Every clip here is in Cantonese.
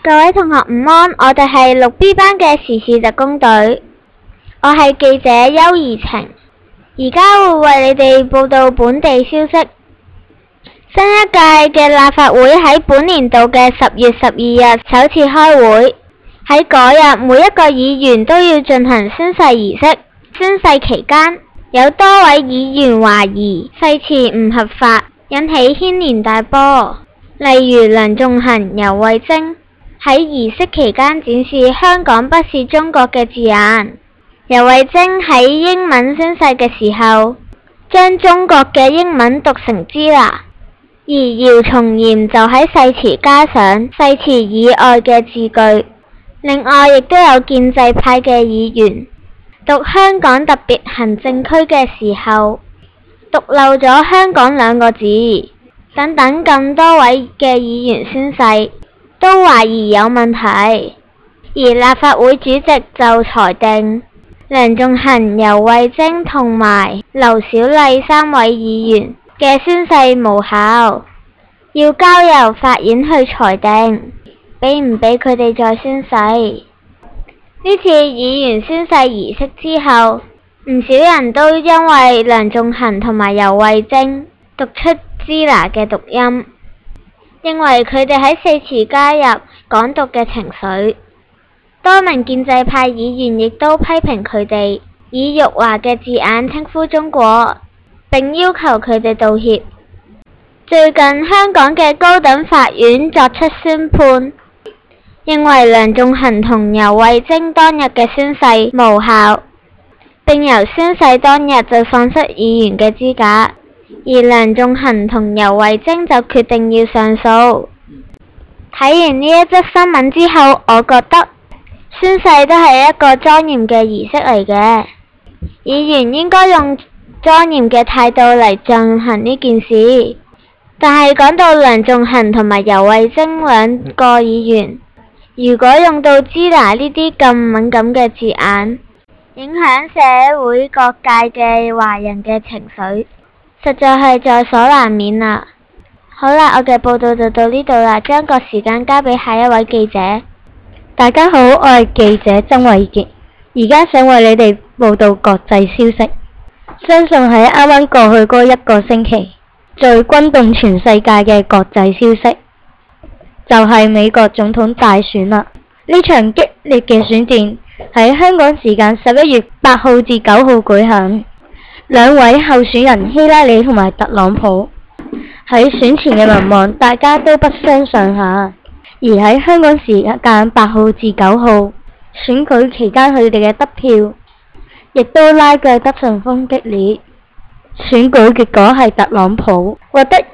各位同學午安，我哋係6B 班嘅時事特工隊，我係記者邱怡晴，而家會為你哋報道本地消息。新一屆嘅立法會喺本年度嘅10月12日首次開會，喺嗰日每一個議員都要進行宣誓儀式。宣誓期間，有多位議員懷疑誓詞唔合法，引起軒然大波。例如梁頌恆、游蕙禎喺儀式期間展示香港不是中國嘅字眼。游蕙禎喺英文宣誓嘅時候，將中國嘅英文讀成支那，而姚松炎就喺誓詞加上誓詞以外嘅字句。另外亦都有建制派嘅議員讀香港特別行政區嘅時候，讀漏咗香港2個字，等等咁多位嘅議員宣誓都懷疑有問題，而立法會主席就裁定梁頌恆、游蕙禎同埋劉小麗3位議員嘅宣誓無效，要交由法院去裁定，俾唔俾佢哋再宣誓。呢次議員宣誓儀式之後，唔少人都因為梁頌恆同埋游蕙禎讀出支那嘅讀音，認為佢哋喺誓詞加入港獨嘅情緒。多名建制派議員亦都批評佢哋以辱華嘅字眼稱呼中國，並要求佢哋道歉。最近香港嘅高等法院作出宣判，認為梁頌恆同游蕙禎當日嘅宣誓無效，並由宣誓當日就喪失議員嘅資格，而梁頌恆同游蕙禎就決定要上訴。睇完呢一則新聞之後，我覺得宣誓都係一個莊嚴嘅儀式嚟嘅，議員應該用莊嚴嘅態度嚟進行呢件事。但係講到梁頌恆同埋游蕙禎2個議員，如果用到支那呢啲咁敏感嘅字眼，影響社會各界嘅華人嘅情緒，實在係在所難免啦。好啦，我嘅報道就到呢度啦，將個時間交俾下一位記者。 大家好，我係記者曾偉傑，而家想為你哋報道國際消息。相信喺啱啱過去嗰1個星期，最轟動全世界嘅國際消息，就係美國總統大選啦。呢場激烈嘅選戰喺香港時間11月8號至9號舉行。兩位候選人希拉里同埋特朗普喺選前嘅民望大家都不相上下，而喺香港時間8號至9號選舉期間，佢哋嘅得票亦都拉鋸得十分激烈。選舉結果係特朗普獲得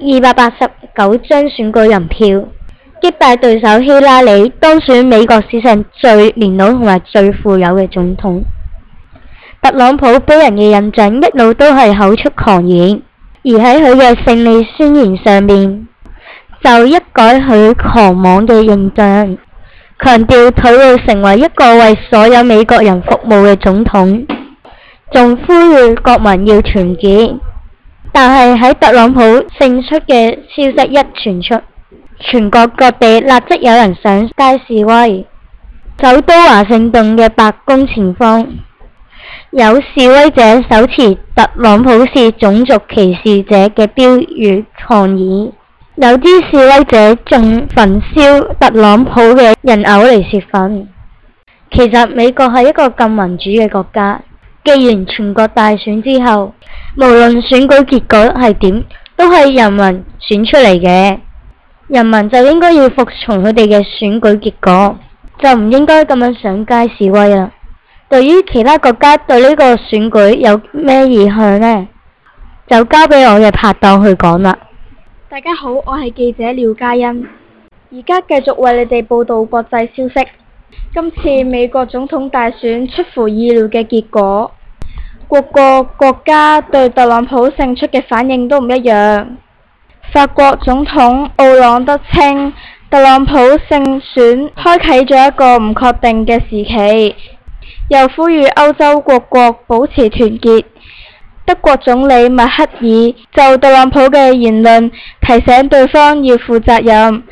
289張選舉人票，擊敗對手希拉里，當選美國史上最年老同埋最富有嘅總統。特朗普俾人嘅印象一路都係口出狂言，而喺佢嘅勝利宣言上面就一改佢狂妄嘅形象，強調佢會成為一個為所有美國人服務嘅總統，仲呼籲國民要團結。但係喺特朗普勝出嘅消息一傳出，全國各地立即有人上街示威。首都華盛頓嘅白宮前方，有示威者手持特朗普是種族歧視者嘅標語抗議，有啲示威者仲焚燒特朗普嘅人偶嚟洩憤。其實美國係一個咁民主嘅國家，既然全國大選之後，無論選舉結果係點，都係人民選出嚟嘅，人民就應該要服從佢哋嘅選舉結果，就唔應該咁樣上街示威啦。對於其他國家對呢個選舉有咩意向呢？就交俾我嘅拍檔去講啦。 大家好，我係記者廖嘉欣，而家繼續為你哋報道國際消息。今次美國總統大選出乎意料嘅結果，各個國家對特朗普勝出嘅反應都唔一樣。法國總統奧朗德稱特朗普勝選開啟咗一個唔確定嘅時期，又呼籲歐洲各國保持團結。德國總理默克爾就特朗普嘅言論提醒對方要負責任，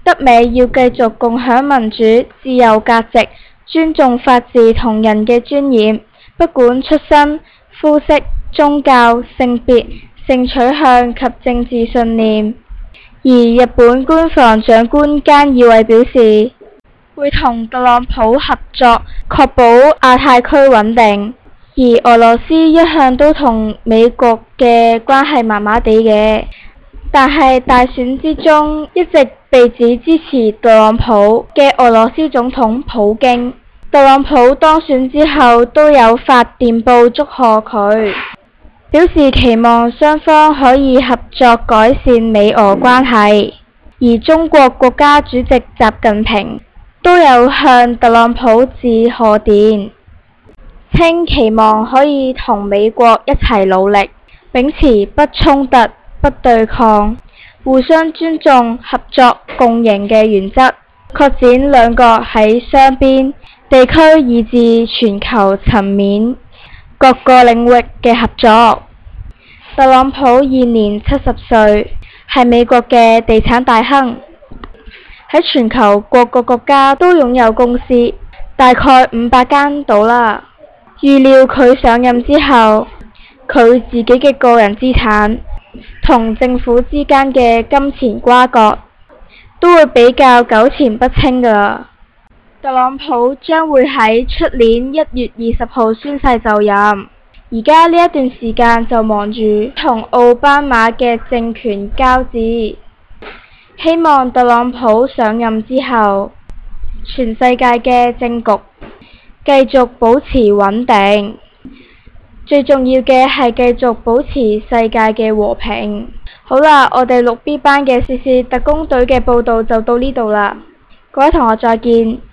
德美要繼續共享民主、自由價值，尊重法治同人嘅尊嚴，不管出身、膚色、宗教、性別、性取向及政治信念。而日本官房長官菅義偉表示，會同特朗普合作，確保亞太區穩定。而俄羅斯一向都同美國嘅關係麻麻地嘅，但係大選之中一直被指支持特朗普嘅俄羅斯總統普京，特朗普當選之後都有發電報祝賀佢，表示期望雙方可以合作改善美俄關係。而中國國家主席習近平都有向特朗普致賀電，稱期望可以同美國一齊努力，秉持不衝突、不對抗、互相尊重、合作共贏嘅原則，擴展兩國喺雙邊、地區以至全球層面各個領域嘅合作。特朗普現年70歲，係美國嘅地產大亨，喺全球各個國家都擁有公司，大概500間到啦。預料佢上任之後，佢自己嘅個人資產同政府之間嘅金錢瓜葛都會比較糾纏不清㗎喇。特朗普將會喺出年1月20號宣誓就任，而家呢一段時間就忙住同奧巴馬嘅政權交接，希望特朗普上任之後，全世界嘅政局繼續保持穩定，最重要嘅係繼續保持世界嘅和平。好啦，我哋6B 班嘅時事特工隊嘅報道就到呢度啦，各位同學再見。